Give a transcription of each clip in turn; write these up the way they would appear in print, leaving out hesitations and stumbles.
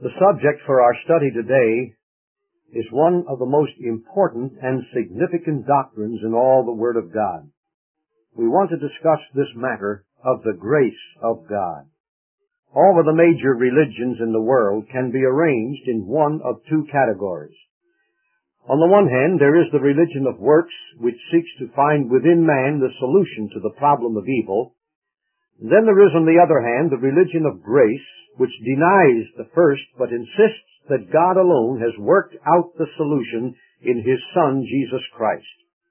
The subject for our study today is one of the most important and significant doctrines in all the Word of God. We want to discuss this matter of the grace of God. All of the major religions in the world can be arranged in one of two categories. On the one hand, there is the religion of works, which seeks to find within man the solution to the problem of evil. And then there is, on the other hand, the religion of grace, which denies the first but insists that God alone has worked out the solution in His Son, Jesus Christ.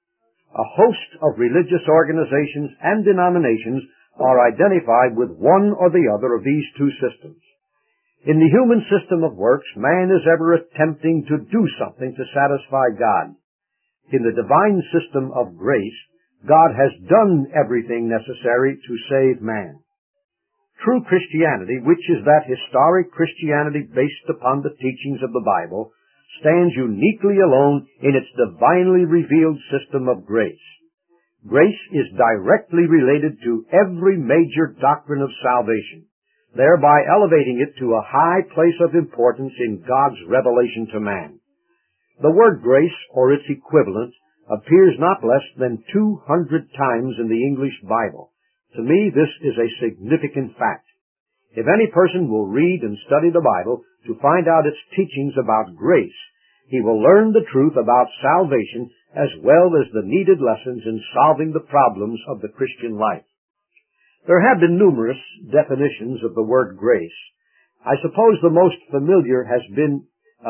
A host of religious organizations and denominations are identified with one or the other of these two systems. In the human system of works, man is ever attempting to do something to satisfy God. In the divine system of grace, God has done everything necessary to save man. True Christianity, which is that historic Christianity based upon the teachings of the Bible, stands uniquely alone in its divinely revealed system of grace. Grace is directly related to every major doctrine of salvation, thereby elevating it to a high place of importance in God's revelation to man. The word grace, or its equivalent, appears not less than 200 times in the English Bible. To me, this is a significant fact. If any person will read and study the Bible to find out its teachings about grace, he will learn the truth about salvation as well as the needed lessons in solving the problems of the Christian life. There have been numerous definitions of the word grace. I suppose the most familiar has been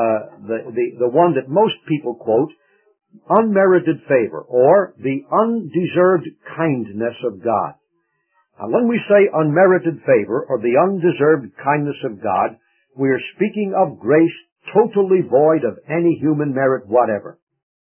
the one that most people quote, unmerited favor, or the undeserved kindness of God. Now, when we say unmerited favor, or the undeserved kindness of God, we are speaking of grace totally void of any human merit whatever.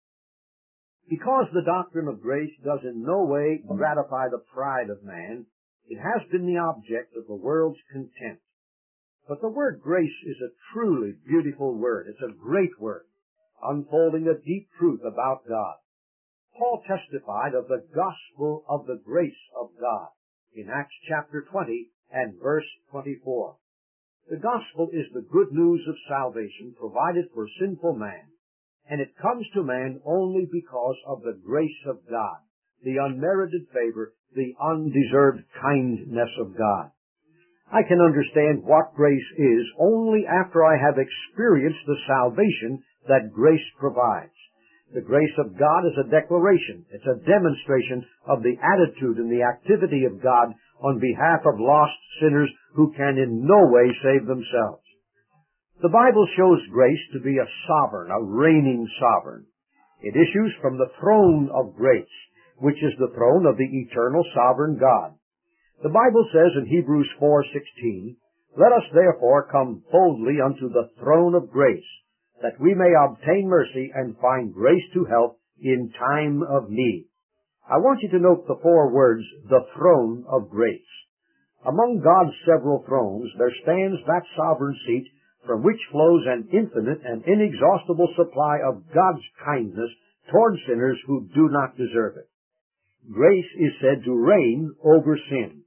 Because the doctrine of grace does in no way gratify the pride of man, it has been the object of the world's contempt. But the word grace is a truly beautiful word. It's a great word, unfolding a deep truth about God. Paul testified of the gospel of the grace of God in Acts chapter 20 and verse 24. The gospel is the good news of salvation provided for sinful man, and it comes to man only because of the grace of God, the unmerited favor, the undeserved kindness of God. I can understand what grace is only after I have experienced the salvation that grace provides. The grace of God is a declaration. It's a demonstration of the attitude and the activity of God on behalf of lost sinners who can in no way save themselves. The Bible shows grace to be a sovereign, a reigning sovereign. It issues from the throne of grace, which is the throne of the eternal sovereign God. The Bible says in Hebrews 4:16, "Let us therefore come boldly unto the throne of grace, that we may obtain mercy and find grace to help in time of need." I want you to note the four words, the throne of grace. Among God's several thrones, there stands that sovereign seat from which flows an infinite and inexhaustible supply of God's kindness toward sinners who do not deserve it. Grace is said to reign over sin.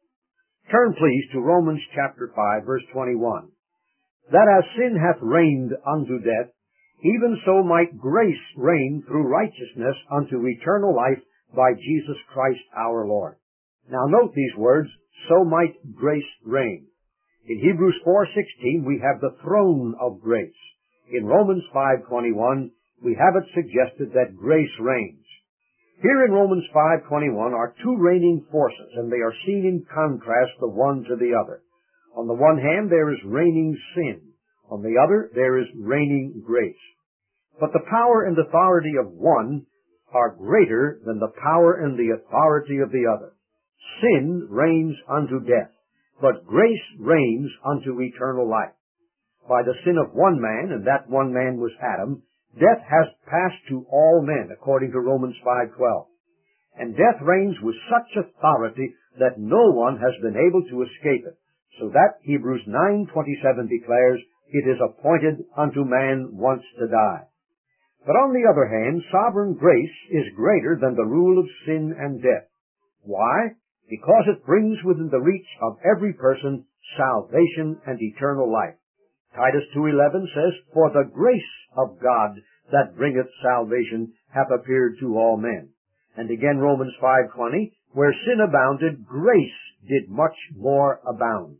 Turn, please, to Romans chapter 5, verse 21. "That as sin hath reigned unto death, even so might grace reign through righteousness unto eternal life by Jesus Christ our Lord." Now note these words, so might grace reign. In Hebrews 4:16 we have the throne of grace. In Romans 5:21 we have it suggested that grace reigns. Here in Romans 5:21 are two reigning forces, and they are seen in contrast the one to the other. On the one hand there is reigning sin. On the other there is reigning grace. But the power and authority of one are greater than the power and the authority of the other. Sin reigns unto death, but grace reigns unto eternal life. By the sin of one man, and that one man was Adam, death has passed to all men, according to Romans 5:12. And death reigns with such authority that no one has been able to escape it, so that Hebrews 9:27 declares, "It is appointed unto man once to die." But on the other hand, sovereign grace is greater than the rule of sin and death. Why? Because it brings within the reach of every person salvation and eternal life. Titus 2:11 says, "For the grace of God that bringeth salvation hath appeared to all men." And again Romans 5:20, "Where sin abounded, grace did much more abound."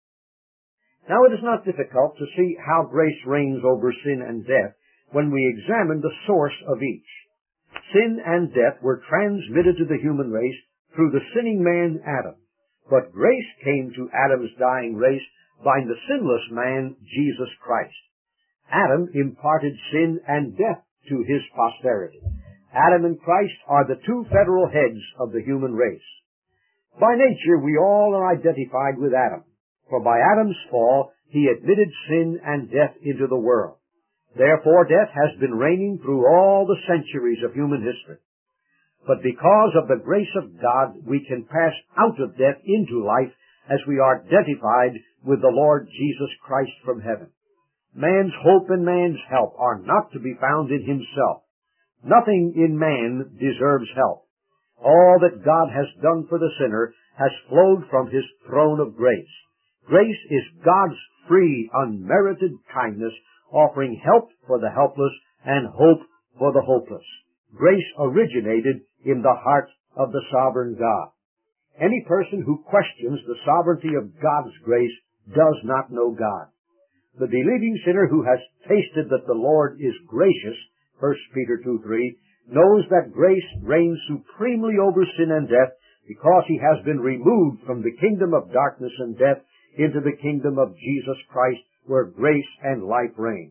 Now it is not difficult to see how grace reigns over sin and death when we examine the source of each. Sin and death were transmitted to the human race through the sinning man Adam, but grace came to Adam's dying race by the sinless man Jesus Christ. Adam imparted sin and death to his posterity. Adam and Christ are the two federal heads of the human race. By nature, we all are identified with Adam, for by Adam's fall, he admitted sin and death into the world. Therefore, death has been reigning through all the centuries of human history. But because of the grace of God, we can pass out of death into life as we are identified with the Lord Jesus Christ from heaven. Man's hope and man's help are not to be found in himself. Nothing in man deserves help. All that God has done for the sinner has flowed from his throne of grace. Grace is God's free, unmerited kindness, offering help for the helpless and hope for the hopeless. Grace originated in the heart of the sovereign God. Any person who questions the sovereignty of God's grace does not know God. The believing sinner who has tasted that the Lord is gracious, 1 Peter 2:3, knows that grace reigns supremely over sin and death because he has been removed from the kingdom of darkness and death into the kingdom of Jesus Christ, where grace and life reign.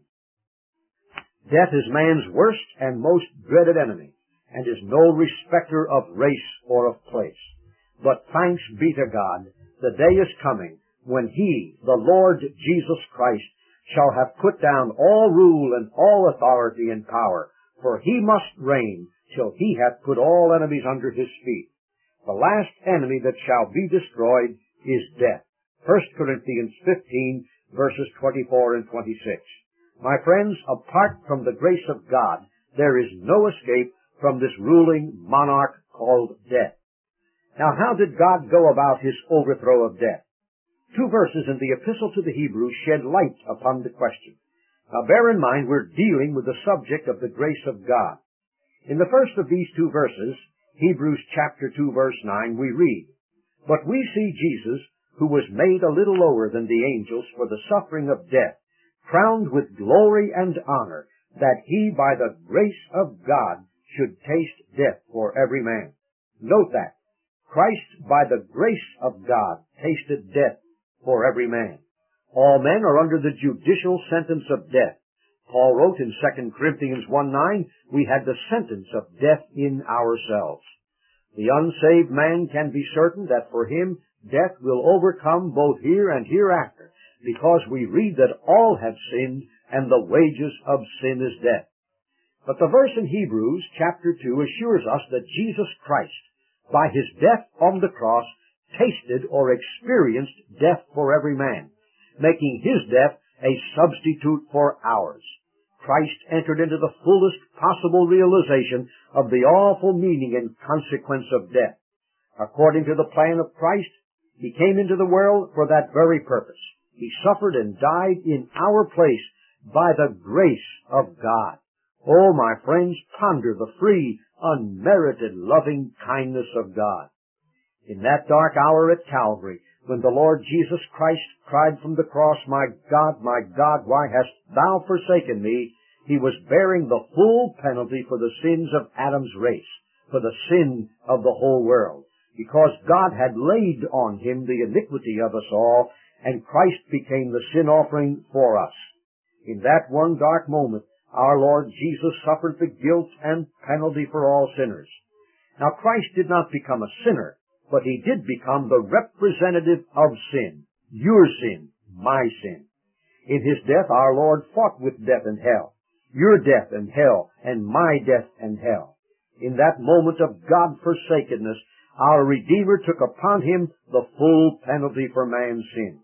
Death is man's worst and most dreaded enemy, and is no respecter of race or of place. But thanks be to God, the day is coming when He, the Lord Jesus Christ, shall have put down all rule and all authority and power, for He must reign till He hath put all enemies under His feet. The last enemy that shall be destroyed is death. 1 Corinthians 15, verses 24 and 26. My friends, apart from the grace of God, there is no escape from this ruling monarch called death. Now, how did God go about His overthrow of death? 2 verses in the Epistle to the Hebrews shed light upon the question. Now, bear in mind we're dealing with the subject of the grace of God. In the first of these 2 verses, Hebrews chapter 2, verse 9, we read, "But we see Jesus, who was made a little lower than the angels for the suffering of death, crowned with glory and honor, that He by the grace of God should taste death for every man." Note that. Christ, by the grace of God, tasted death for every man. All men are under the judicial sentence of death. Paul wrote in 2 Corinthians 1:9, "We had the sentence of death in ourselves." The unsaved man can be certain that for him death will overcome both here and hereafter, because we read that all have sinned and the wages of sin is death. But the verse in Hebrews chapter 2 assures us that Jesus Christ, by His death on the cross, tasted or experienced death for every man, making His death a substitute for ours. Christ entered into the fullest possible realization of the awful meaning and consequence of death. According to the plan of Christ, He came into the world for that very purpose. He suffered and died in our place by the grace of God. Oh, my friends, ponder the free, unmerited loving kindness of God. In that dark hour at Calvary, when the Lord Jesus Christ cried from the cross, my God, why hast thou forsaken me?" He was bearing the full penalty for the sins of Adam's race, for the sin of the whole world, because God had laid on Him the iniquity of us all, and Christ became the sin offering for us. In that one dark moment, our Lord Jesus suffered the guilt and penalty for all sinners. Now, Christ did not become a sinner, but He did become the representative of sin, your sin, my sin. In His death, our Lord fought with death and hell, your death and hell, and my death and hell. In that moment of God-forsakenness, our Redeemer took upon Him the full penalty for man's sin.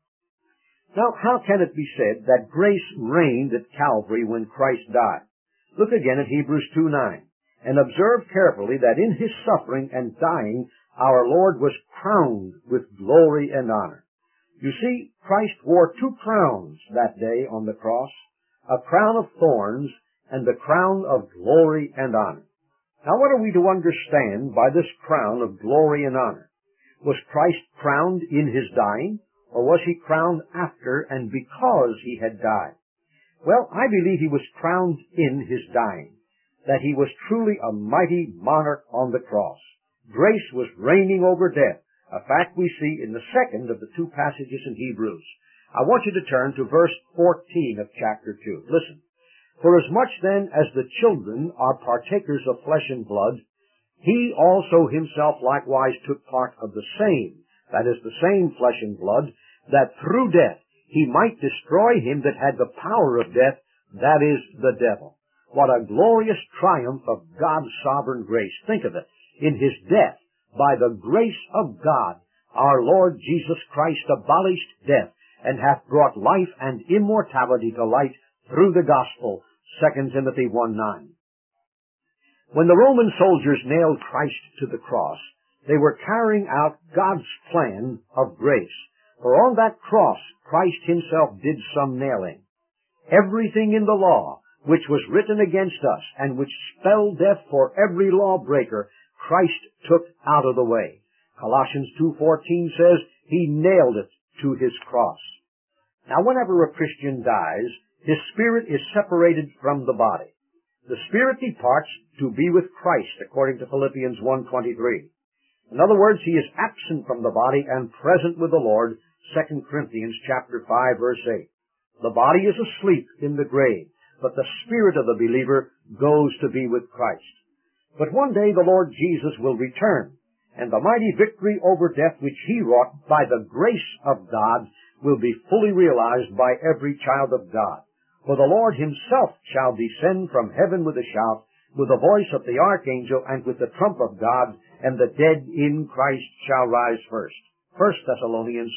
Now, how can it be said that grace reigned at Calvary when Christ died? Look again at Hebrews 2:9, and observe carefully that in His suffering and dying, our Lord was crowned with glory and honor. You see, Christ wore two crowns that day on the cross, a crown of thorns and the crown of glory and honor. Now what are we to understand by this crown of glory and honor? Was Christ crowned in his dying, or was he crowned after and because he had died? Well, I believe he was crowned in his dying, that he was truly a mighty monarch on the cross. Grace was reigning over death, a fact we see in the second of the two passages in Hebrews. I want you to turn to verse 14 of chapter 2. Listen. For as much then as the children are partakers of flesh and blood, he also himself likewise took part of the same, that is, the same flesh and blood, that through death he might destroy him that had the power of death, that is, the devil. What a glorious triumph of God's sovereign grace. Think of it. In his death, by the grace of God, our Lord Jesus Christ abolished death and hath brought life and immortality to light through the gospel. 2 Timothy 1:9. When the Roman soldiers nailed Christ to the cross, they were carrying out God's plan of grace. For on that cross, Christ himself did some nailing. Everything in the law, which was written against us, and which spelled death for every lawbreaker, Christ took out of the way. Colossians 2:14 says, he nailed it to his cross. Now, whenever a Christian dies, his spirit is separated from the body. The spirit departs to be with Christ, according to Philippians 1:23. In other words, he is absent from the body and present with the Lord, 2 Corinthians chapter 5, verse 8. The body is asleep in the grave, but the spirit of the believer goes to be with Christ. But one day the Lord Jesus will return, and the mighty victory over death which he wrought by the grace of God will be fully realized by every child of God. For the Lord himself shall descend from heaven with a shout, with the voice of the archangel, and with the trump of God, and the dead in Christ shall rise first. 1 Thessalonians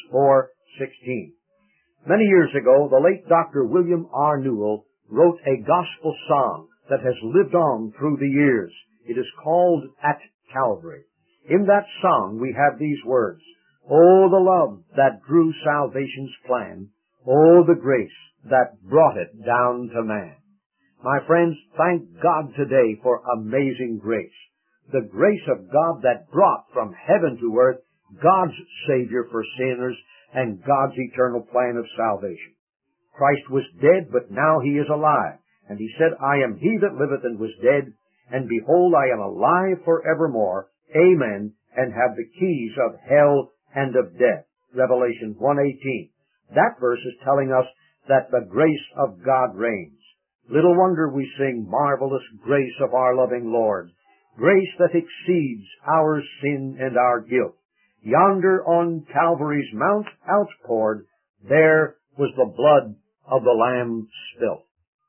4:16. Many years ago, the late Dr. William R. Newell wrote a gospel song that has lived on through the years. It is called At Calvary. In that song we have these words, "Oh, the love that drew salvation's plan, oh, the grace that brought it down to man." My friends, thank God today for amazing grace. The grace of God that brought from heaven to earth God's Savior for sinners and God's eternal plan of salvation. Christ was dead, but now he is alive. And he said, "I am he that liveth and was dead, and behold, I am alive forevermore. Amen, and have the keys of hell and of death." Revelation 1:18. That verse is telling us that the grace of God reigns. Little wonder we sing, "Marvelous grace of our loving Lord," grace that exceeds our sin and our guilt. Yonder on Calvary's mount outpoured, there was the blood of the Lamb spilt.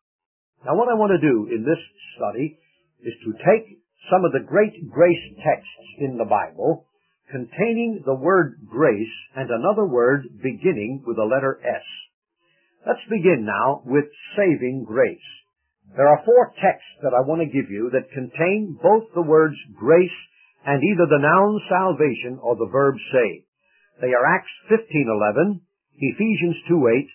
Now what I want to do in this study is to take some of the great grace texts in the Bible containing the word grace and another word beginning with the letter S. Let's begin now with saving grace. There are 4 texts that I want to give you that contain both the words grace and either the noun salvation or the verb save. They are Acts 15:11, Ephesians 2:8,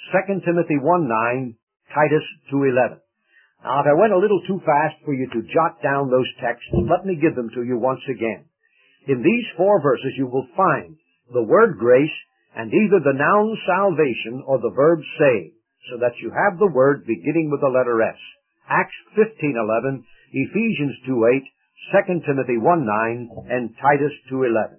2 Timothy 1:9, Titus 2:11. Now, if I went a little too fast for you to jot down those texts, let me give them to you once again. In these 4 verses you will find the word grace and either the noun salvation or the verb save, so that you have the word beginning with the letter S. Acts 15:11, Ephesians 2:8, 2 Timothy 1:9, and Titus 2:11.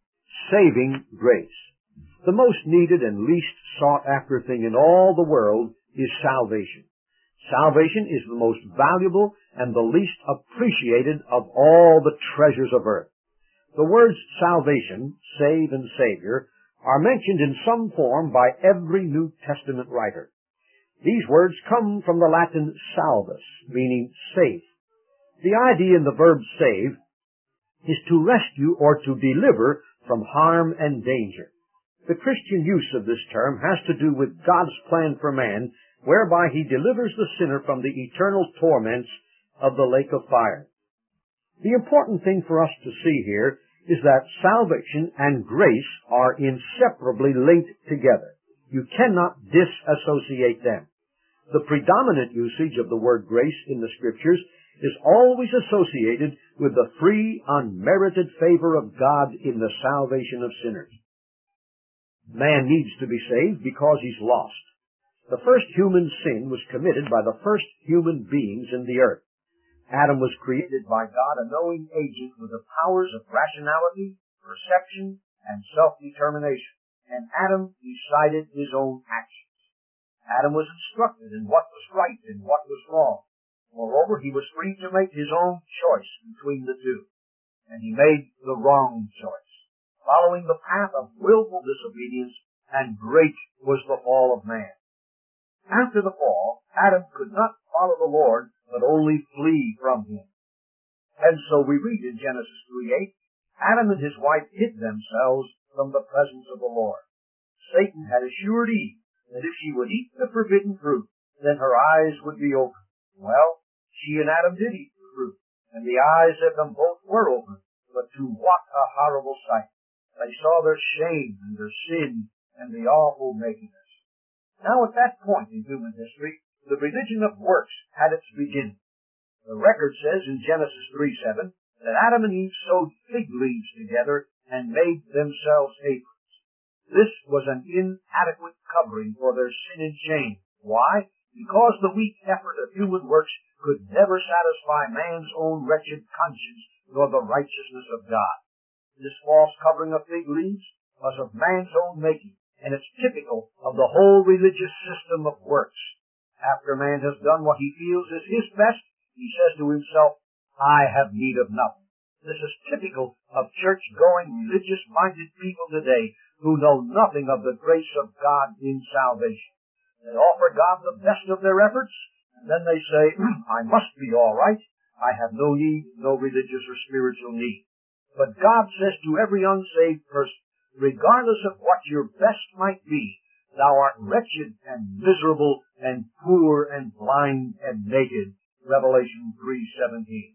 Saving grace. The most needed and least sought after thing in all the world is salvation. Salvation is the most valuable and the least appreciated of all the treasures of earth. The words salvation, save, and Savior are mentioned in some form by every New Testament writer. These words come from the Latin salvus, meaning save. The idea in the verb save is to rescue or to deliver from harm and danger. The Christian use of this term has to do with God's plan for man, whereby he delivers the sinner from the eternal torments of the lake of fire. The important thing for us to see here is that salvation and grace are inseparably linked together. You cannot disassociate them. The predominant usage of the word grace in the Scriptures is always associated with the free, unmerited favor of God in the salvation of sinners. Man needs to be saved because he's lost. The first human sin was committed by the first human beings in the earth. Adam was created by God, a knowing agent with the powers of rationality, perception, and self-determination. And Adam decided his own actions. Adam was instructed in what was right and what was wrong. Moreover, he was free to make his own choice between the two. And he made the wrong choice, following the path of willful disobedience, and great was the fall of man. After the fall, Adam could not follow the Lord, but only flee from him. And so we read in Genesis 3:8, Adam and his wife hid themselves from the presence of the Lord. Satan had assured Eve that if she would eat the forbidden fruit, then her eyes would be open. Well, she and Adam did eat the fruit, and the eyes of them both were open, but to what a horrible sight! They saw their shame and their sin and the awful nakedness. Now at that point in human history, the religion of works had its beginning. The record says in Genesis 3:7 that Adam and Eve sewed fig leaves together and made themselves aprons. This was an inadequate covering for their sin and shame. Why? Because the weak effort of human works could never satisfy man's own wretched conscience nor the righteousness of God. This false covering of fig leaves was of man's own making, and it's typical of the whole religious system of works. After man has done what he feels is his best, he says to himself, I have need of nothing. This is typical of church-going, religious-minded people today who know nothing of the grace of God in salvation. They offer God the best of their efforts, and then they say, I must be all right. I have no need, no religious or spiritual need. But God says to every unsaved person, regardless of what your best might be, thou art wretched and miserable and poor and blind and naked. Revelation 3:17.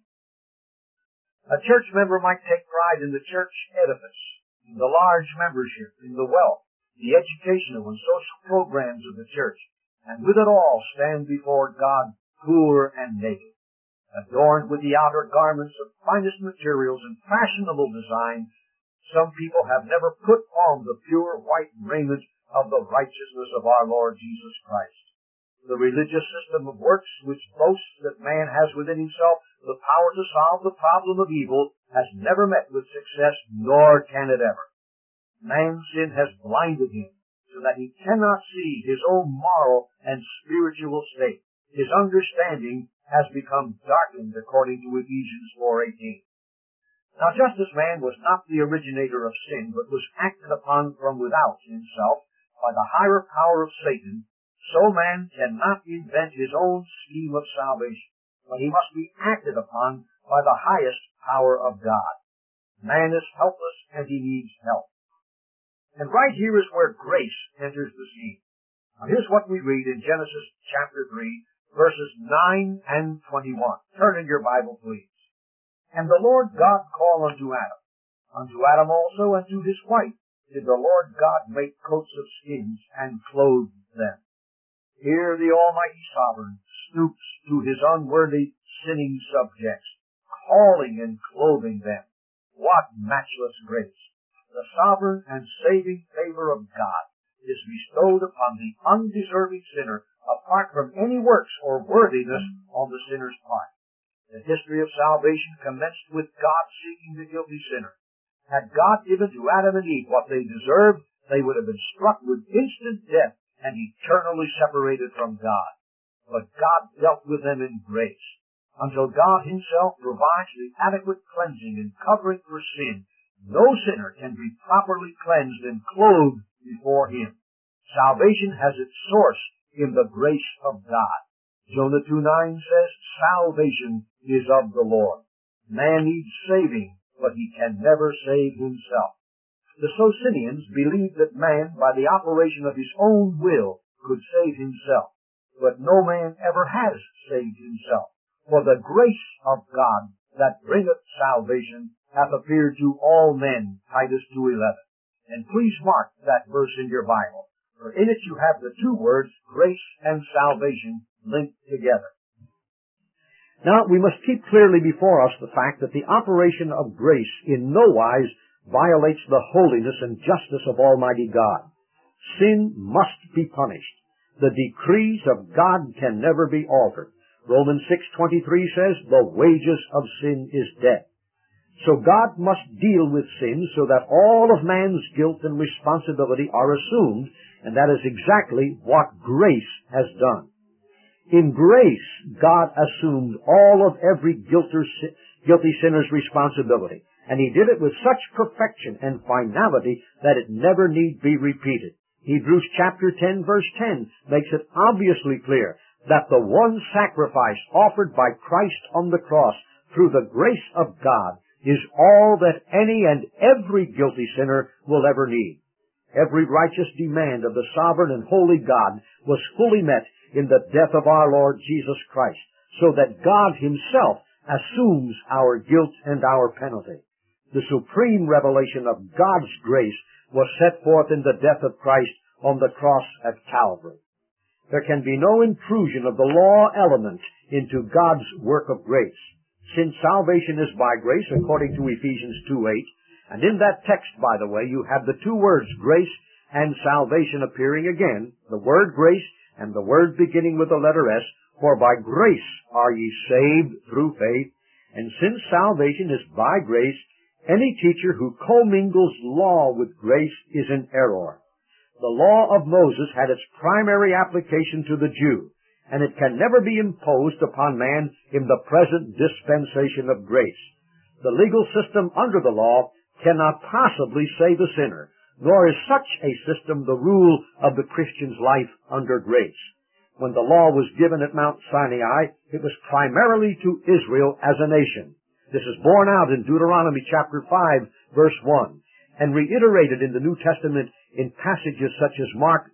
A church member might take pride in the church edifice, in the large membership, in the wealth, the educational and social programs of the church, and with it all stand before God poor and naked. Adorned with the outer garments of finest materials and fashionable design, some people have never put on the pure white raiment of the righteousness of our Lord Jesus Christ. The religious system of works, which boasts that man has within himself the power to solve the problem of evil, has never met with success, nor can it ever. Man's sin has blinded him, so that he cannot see his own moral and spiritual state. His understanding has become darkened, according to Ephesians 4:18. Now, just as man was not the originator of sin, but was acted upon from without himself by the higher power of Satan, so man cannot invent his own scheme of salvation, but he must be acted upon by the highest power of God. Man is helpless and he needs help. And right here is where grace enters the scene. Now here's what we read in Genesis chapter 3, verses 9 and 21. Turn in your Bible, please. And the Lord God called unto Adam. Unto Adam also and to his wife did the Lord God make coats of skins and clothe them. Here the Almighty Sovereign stoops to his unworthy, sinning subjects, calling and clothing them. What matchless grace! The sovereign and saving favor of God is bestowed upon the undeserving sinner apart from any works or worthiness on the sinner's part. The history of salvation commenced with God seeking the guilty sinner. Had God given to Adam and Eve what they deserved, they would have been struck with instant death and eternally separated from God. But God dealt with them in grace. Until God himself provides the adequate cleansing and covering for sin, no sinner can be properly cleansed and clothed before him. Salvation has its source in the grace of God. Jonah 2:9 says, salvation is of the Lord. Man needs saving, but he can never save himself. The Socinians believed that man, by the operation of his own will, could save himself. But no man ever has saved himself. For the grace of God that bringeth salvation hath appeared to all men, Titus 2:11. And please mark that verse in your Bible, for in it you have the two words, grace and salvation, linked together. Now, we must keep clearly before us the fact that the operation of grace in no wise violates the holiness and justice of Almighty God. Sin must be punished. The decrees of God can never be altered. Romans 6:23 says, the wages of sin is death. So God must deal with sin so that all of man's guilt and responsibility are assumed, and that is exactly what grace has done. In grace, God assumed all of every guilty sinner's responsibility, and He did it with such perfection and finality that it never need be repeated. Hebrews chapter 10 verse 10 makes it obviously clear that the one sacrifice offered by Christ on the cross through the grace of God is all that any and every guilty sinner will ever need. Every righteous demand of the sovereign and holy God was fully met in the death of our Lord Jesus Christ, so that God Himself assumes our guilt and our penalty. The supreme revelation of God's grace was set forth in the death of Christ on the cross at Calvary. There can be no intrusion of the law element into God's work of grace. Since salvation is by grace, according to Ephesians 2:8, and in that text, by the way, you have the two words, grace and salvation, appearing again, the word grace and the word beginning with the letter S, for by grace are ye saved through faith, and since salvation is by grace, any teacher who commingles law with grace is in error. The law of Moses had its primary application to the Jew, and it can never be imposed upon man in the present dispensation of grace. The legal system under the law cannot possibly save a sinner, nor is such a system the rule of the Christian's life under grace. When the law was given at Mount Sinai, it was primarily to Israel as a nation. This is borne out in Deuteronomy chapter 5, verse 1, and reiterated in the New Testament in passages such as Mark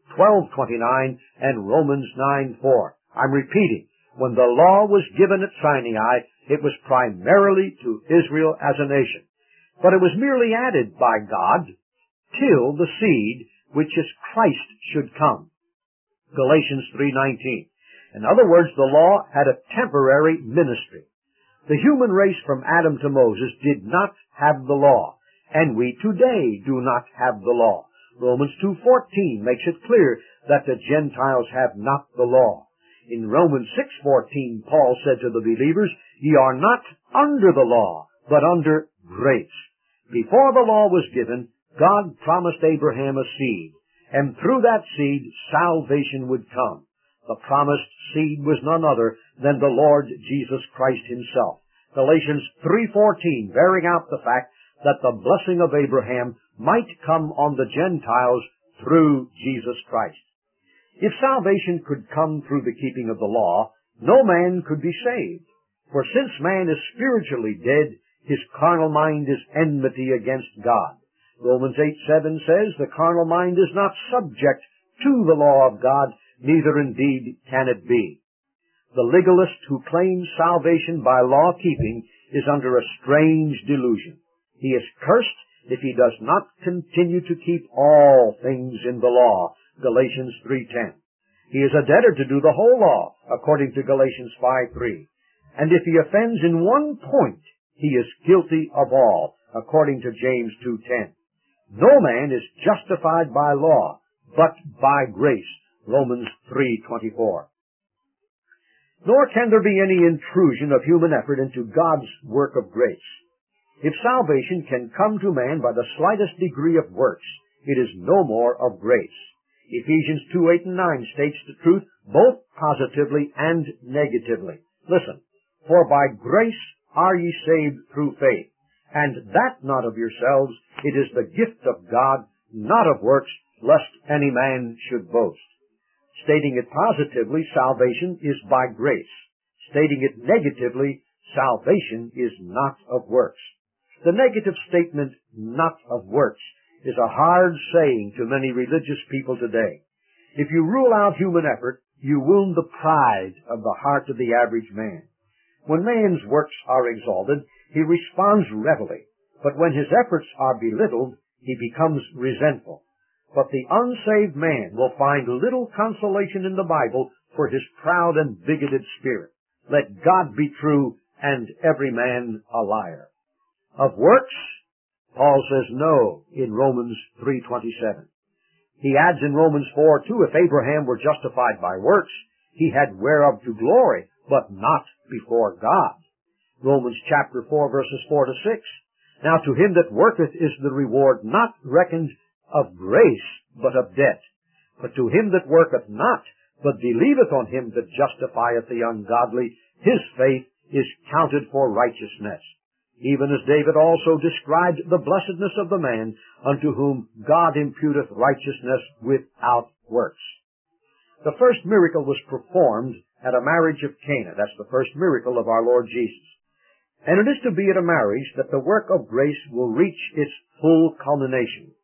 12:29 and Romans 9:4. I'm repeating, when the law was given at Sinai, it was primarily to Israel as a nation. But it was merely added by God till the seed, which is Christ, should come. Galatians 3:19. In other words, the law had a temporary ministry. The human race from Adam to Moses did not have the law, and we today do not have the law. Romans 2:14 makes it clear that the Gentiles have not the law. In Romans 6:14, Paul said to the believers, ye are not under the law, but under grace. Before the law was given, God promised Abraham a seed, and through that seed, salvation would come. The promised seed was none other than the Lord Jesus Christ Himself. Galatians 3:14, bearing out the fact that the blessing of Abraham might come on the Gentiles through Jesus Christ. If salvation could come through the keeping of the law, no man could be saved. For since man is spiritually dead, his carnal mind is enmity against God. Romans 8:7 says, the carnal mind is not subject to the law of God, neither indeed can it be. The legalist who claims salvation by law-keeping is under a strange delusion. He is cursed if he does not continue to keep all things in the law, Galatians 3:10. He is a debtor to do the whole law, according to Galatians 5:3. And if he offends in one point, he is guilty of all, according to James 2:10. No man is justified by law, but by grace, Romans 3:24. Nor can there be any intrusion of human effort into God's work of grace. If salvation can come to man by the slightest degree of works, it is no more of grace. Ephesians 2:8 and 9 states the truth both positively and negatively. Listen, for by grace are ye saved through faith, and that not of yourselves, it is the gift of God, not of works, lest any man should boast. Stating it positively, salvation is by grace. Stating it negatively, salvation is not of works. The negative statement, not of works, is a hard saying to many religious people today. If you rule out human effort, you wound the pride of the heart of the average man. When man's works are exalted, he responds readily. But when his efforts are belittled, he becomes resentful. But the unsaved man will find little consolation in the Bible for his proud and bigoted spirit. Let God be true and every man a liar. Of works, Paul says no in Romans 3:27. He adds in Romans 4:2, if Abraham were justified by works, he had whereof to glory, but not before God. Romans chapter 4, verses 4 to 6. Now to him that worketh is the reward not reckoned of grace, but of debt. But to him that worketh not, but believeth on him that justifieth the ungodly, his faith is counted for righteousness. Even as David also described the blessedness of the man unto whom God imputeth righteousness without works. The first miracle was performed at a marriage of Cana. That's the first miracle of our Lord Jesus. And it is to be at a marriage that the work of grace will reach its full culmination.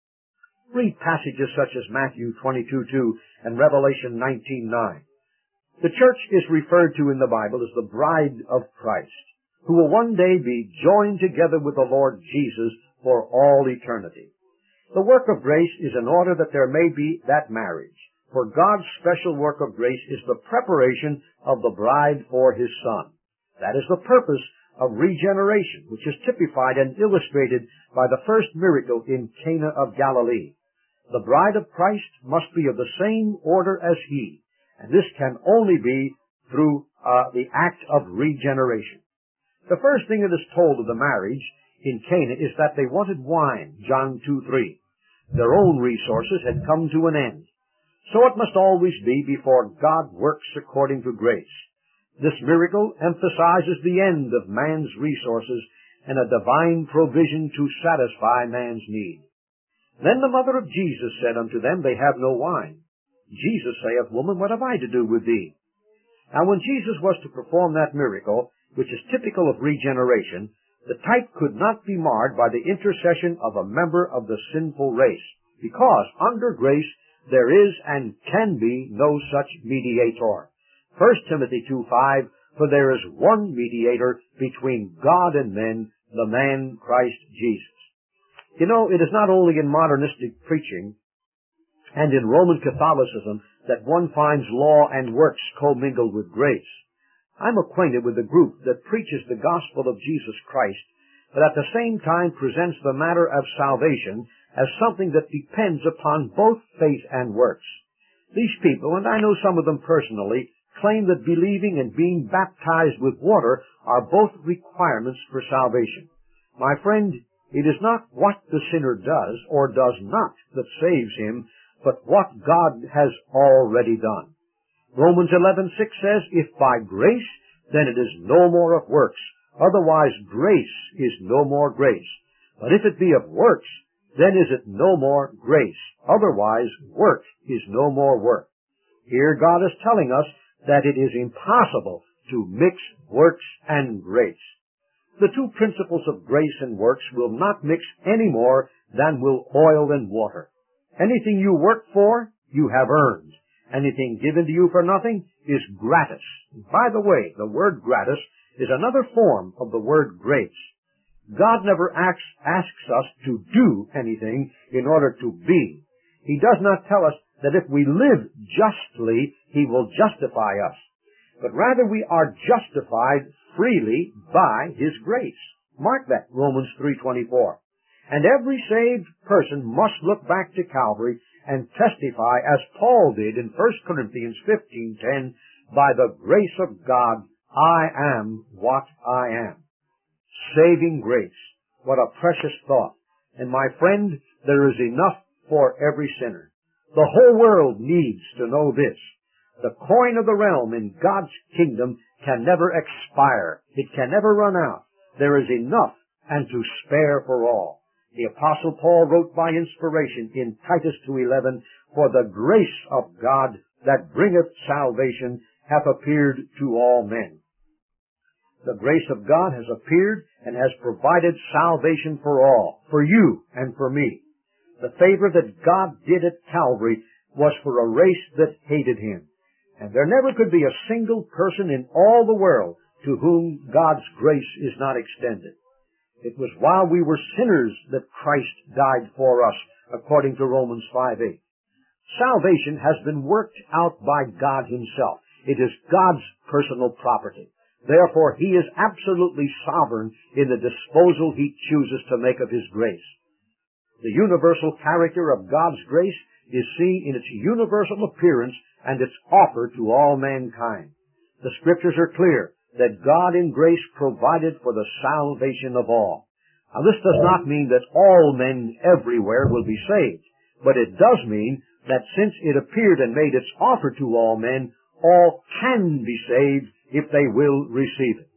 Read passages such as Matthew 22:2 and Revelation 19:9. The church is referred to in the Bible as the bride of Christ, who will one day be joined together with the Lord Jesus for all eternity. The work of grace is in order that there may be that marriage, for God's special work of grace is the preparation of the bride for His Son. That is the purpose of regeneration, which is typified and illustrated by the first miracle in Cana of Galilee. The bride of Christ must be of the same order as He, and this can only be through the act of regeneration. The first thing that is told of the marriage in Cana is that they wanted wine, John 2:3. Their own resources had come to an end. So it must always be before God works according to grace. This miracle emphasizes the end of man's resources and a divine provision to satisfy man's need. Then the mother of Jesus said unto them, They have no wine. Jesus saith, Woman, what have I to do with thee? Now when Jesus was to perform that miracle, which is typical of regeneration, the type could not be marred by the intercession of a member of the sinful race, because under grace there is and can be no such mediator. 1 Timothy 2:5, For there is one mediator between God and men, the man Christ Jesus. You know, it is not only in modernistic preaching and in Roman Catholicism that one finds law and works commingled with grace. I'm acquainted with a group that preaches the gospel of Jesus Christ, but at the same time presents the matter of salvation as something that depends upon both faith and works. These people, and I know some of them personally, claim that believing and being baptized with water are both requirements for salvation. My friend, it is not what the sinner does or does not that saves him, but what God has already done. Romans 11:6 says, If by grace, then it is no more of works. Otherwise grace is no more grace. But if it be of works, then is it no more grace. Otherwise work is no more work. Here God is telling us that it is impossible to mix works and grace. The two principles of grace and works will not mix any more than will oil and water. Anything you work for, you have earned. Anything given to you for nothing is gratis. By the way, the word gratis is another form of the word grace. God never asks us to do anything in order to be. He does not tell us that if we live justly, He will justify us. But rather we are justified freely by His grace. Mark that, Romans 3:24. And every saved person must look back to Calvary and testify, as Paul did in 1 Corinthians 15:10, by the grace of God, I am what I am. Saving grace. What a precious thought. And my friend, there is enough for every sinner. The whole world needs to know this. The coin of the realm in God's kingdom can never expire. It can never run out. There is enough and to spare for all. The Apostle Paul wrote by inspiration in Titus 2:11, For the grace of God that bringeth salvation hath appeared to all men. The grace of God has appeared and has provided salvation for all, for you and for me. The favor that God did at Calvary was for a race that hated Him. And there never could be a single person in all the world to whom God's grace is not extended. It was while we were sinners that Christ died for us, according to Romans 5:8. Salvation has been worked out by God Himself. It is God's personal property. Therefore, He is absolutely sovereign in the disposal He chooses to make of His grace. The universal character of God's grace is seen in its universal appearance and its offer to all mankind. The Scriptures are clear that God in grace provided for the salvation of all. Now, this does not mean that all men everywhere will be saved, but it does mean that since it appeared and made its offer to all men, all can be saved if they will receive it.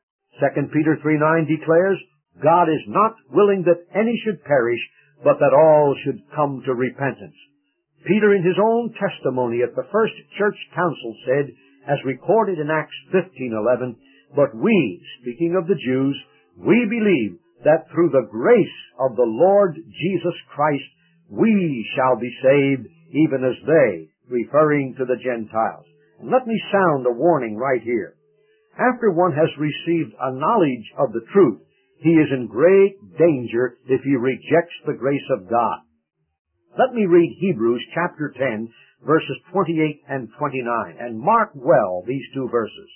2 Peter 3:9 declares, God is not willing that any should perish, but that all should come to repentance. Peter, in his own testimony at the first church council, said, as recorded in Acts 15:11, but we, speaking of the Jews, we believe that through the grace of the Lord Jesus Christ, we shall be saved, even as they, referring to the Gentiles. And let me sound a warning right here. After one has received a knowledge of the truth, he is in great danger if he rejects the grace of God. Let me read Hebrews chapter 10, verses 28 and 29, and mark well these two verses.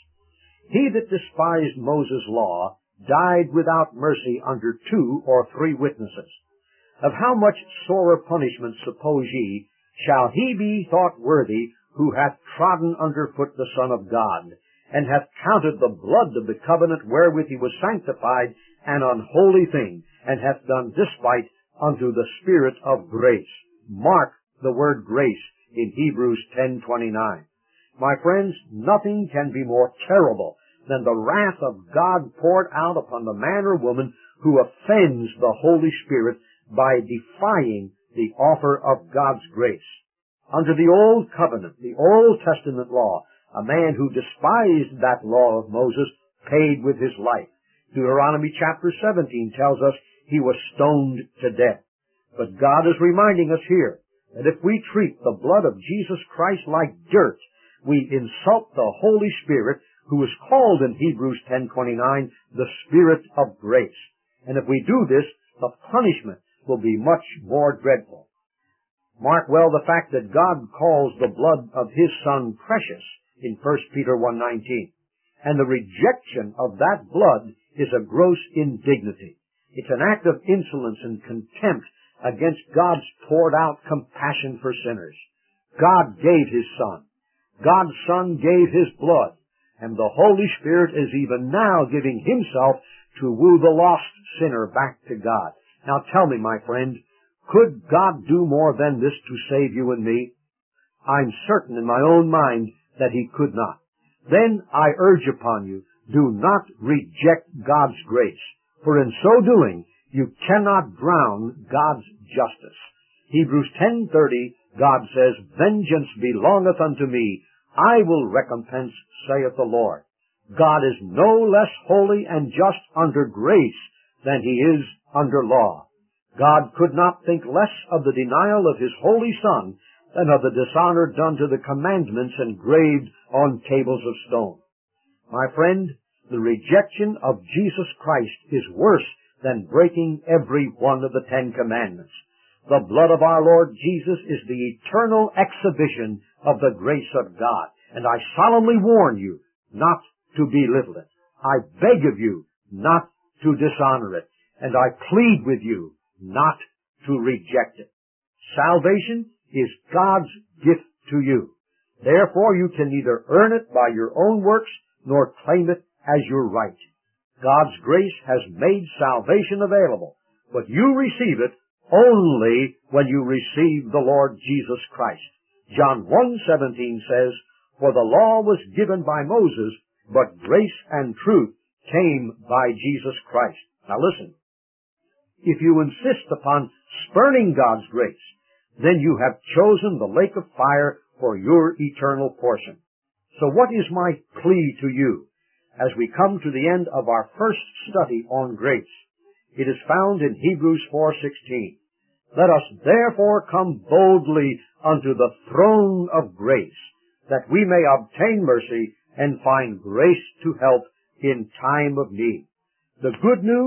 He that despised Moses' law died without mercy under 2 or 3 witnesses. Of how much sorer punishment, suppose ye, shall he be thought worthy who hath trodden under foot the Son of God, and hath counted the blood of the covenant wherewith he was sanctified an unholy thing, and hath done despite unto the Spirit of grace. Mark the word grace in Hebrews 10:29. My friends, nothing can be more terrible than the wrath of God poured out upon the man or woman who offends the Holy Spirit by defying the offer of God's grace. Under the Old Covenant, the Old Testament law, a man who despised that law of Moses paid with his life. Deuteronomy chapter 17 tells us he was stoned to death. But God is reminding us here that if we treat the blood of Jesus Christ like dirt, we insult the Holy Spirit, who is called in Hebrews 10:29 the Spirit of grace. And if we do this, the punishment will be much more dreadful. Mark well the fact that God calls the blood of His Son precious in 1 Peter 1:19. And the rejection of that blood is a gross indignity. It's an act of insolence and contempt against God's poured out compassion for sinners. God gave His Son. God's Son gave His blood. And the Holy Spirit is even now giving Himself to woo the lost sinner back to God. Now tell me, my friend, could God do more than this to save you and me? I'm certain in my own mind that He could not. Then I urge upon you, do not reject God's grace, for in so doing, you cannot drown God's justice. Hebrews 10:30, God says, vengeance belongeth unto me, I will recompense, saith the Lord. God is no less holy and just under grace than He is under law. God could not think less of the denial of His holy Son than of the dishonor done to the commandments engraved on tables of stone. My friend, the rejection of Jesus Christ is worse than breaking every one of the 10 Commandments. The blood of our Lord Jesus is the eternal exhibition of the grace of God, and I solemnly warn you not to belittle it. I beg of you not to dishonor it, and I plead with you not to reject it. Salvation is God's gift to you. Therefore, you can neither earn it by your own works nor claim it as your right. God's grace has made salvation available, but you receive it only when you receive the Lord Jesus Christ. John 1:17 says, for the law was given by Moses, but grace and truth came by Jesus Christ. Now listen, if you insist upon spurning God's grace, then you have chosen the lake of fire for your eternal portion. So what is my plea to you as we come to the end of our first study on grace? It is found in Hebrews 4:16. Let us therefore come boldly unto the throne of grace, that we may obtain mercy and find grace to help in time of need. The good news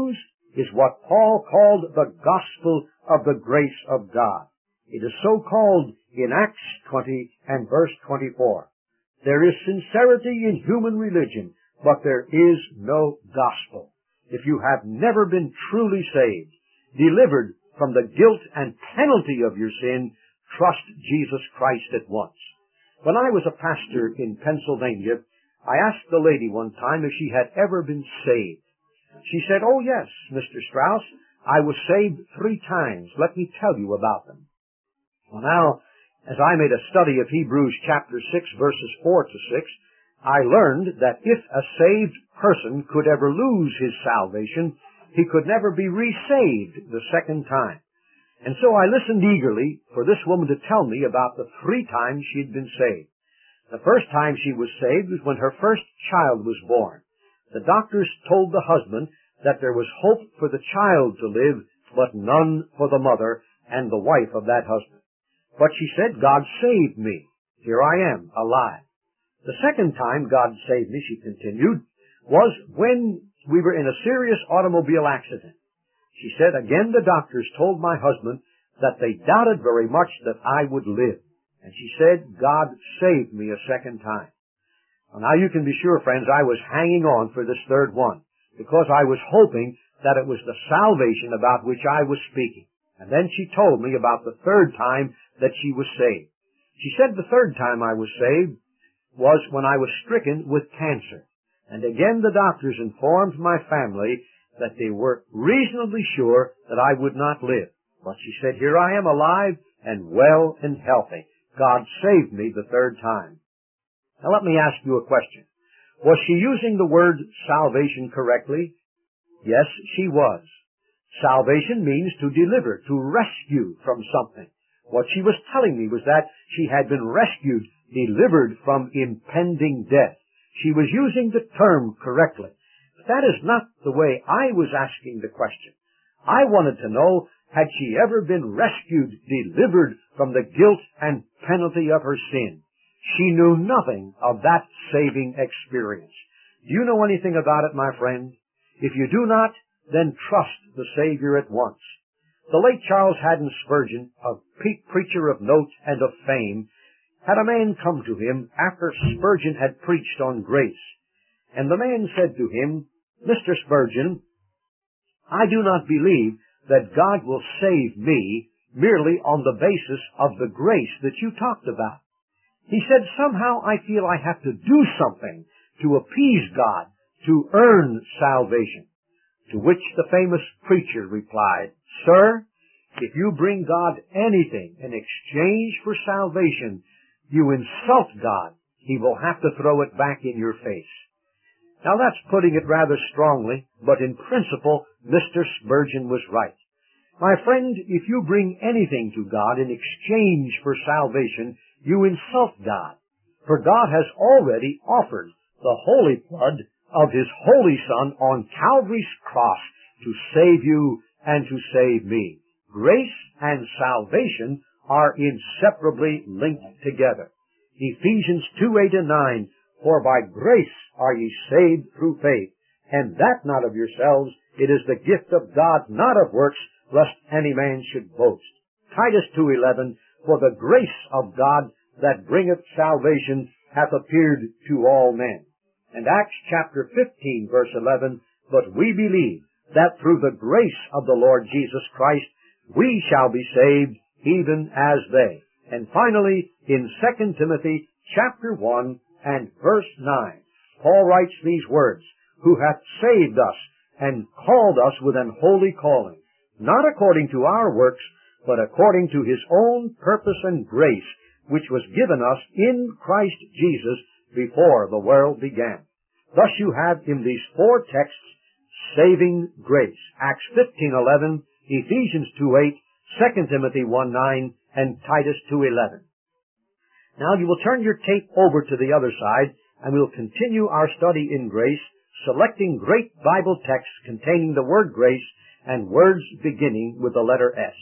is what Paul called the gospel of the grace of God. It is so called in Acts 20 and verse 24. There is sincerity in human religion, but there is no gospel. If you have never been truly saved, delivered from the guilt and penalty of your sin, trust Jesus Christ at once. When I was a pastor in Pennsylvania, I asked the lady one time if she had ever been saved. She said, "Oh yes, Mr. Strauss, I was saved 3 times. Let me tell you about them." Well now, as I made a study of Hebrews chapter 6 verses 4 to 6, I learned that if a saved person could ever lose his salvation, he could never be resaved the second time. And so I listened eagerly for this woman to tell me about the 3 times she'd been saved. The first time she was saved was when her first child was born. The doctors told the husband that there was hope for the child to live, but none for the mother and the wife of that husband. But she said, "God saved me. Here I am, alive." The second time God saved me, she continued, was when we were in a serious automobile accident. She said, "Again the doctors told my husband that they doubted very much that I would live." And she said, "God saved me a second time." Well, now you can be sure, friends, I was hanging on for this third one, because I was hoping that it was the salvation about which I was speaking. And then she told me about the third time that she was saved. She said the third time I was saved was when I was stricken with cancer. And again the doctors informed my family that they were reasonably sure that I would not live. But she said, "Here I am alive and well and healthy. God saved me the third time." Now let me ask you a question. Was she using the word salvation correctly? Yes, she was. Salvation means to deliver, to rescue from something. What she was telling me was that she had been rescued, delivered from impending death. She was using the term correctly. But that is not the way I was asking the question. I wanted to know, had she ever been rescued, delivered from the guilt and penalty of her sin? She knew nothing of that saving experience. Do you know anything about it, my friend? If you do not, then trust the Savior at once. The late Charles Haddon Spurgeon, a preacher of note and of fame, had a man come to him after Spurgeon had preached on grace. And the man said to him, "Mr. Spurgeon, I do not believe that God will save me merely on the basis of the grace that you talked about." He said, "Somehow I feel I have to do something to appease God, to earn salvation." To which the famous preacher replied, "Sir, if you bring God anything in exchange for salvation, you insult God. He will have to throw it back in your face." Now that's putting it rather strongly, but in principle, Mr. Spurgeon was right. My friend, if you bring anything to God in exchange for salvation, you insult God. For God has already offered the holy blood of His Holy Son on Calvary's cross to save you and to save me. Grace and salvation are inseparably linked together. Ephesians 2:8 and 9, "For by grace are ye saved through faith, and that not of yourselves, it is the gift of God, not of works, lest any man should boast." Titus 2:11, "For the grace of God that bringeth salvation hath appeared to all men." And Acts chapter 15, verse 11, "But we believe that through the grace of the Lord Jesus Christ we shall be saved, even as they." And finally, in 2 Timothy chapter 1 and verse 9, Paul writes these words, "Who hath saved us and called us with an holy calling, not according to our works, but according to His own purpose and grace, which was given us in Christ Jesus before the world began." Thus you have in these 4 texts saving grace. Acts 15:11, Ephesians 2:8, 2 Timothy 1:9, and Titus 2:11. Now you will turn your tape over to the other side, and we'll continue our study in grace, selecting great Bible texts containing the word grace and words beginning with the letter S.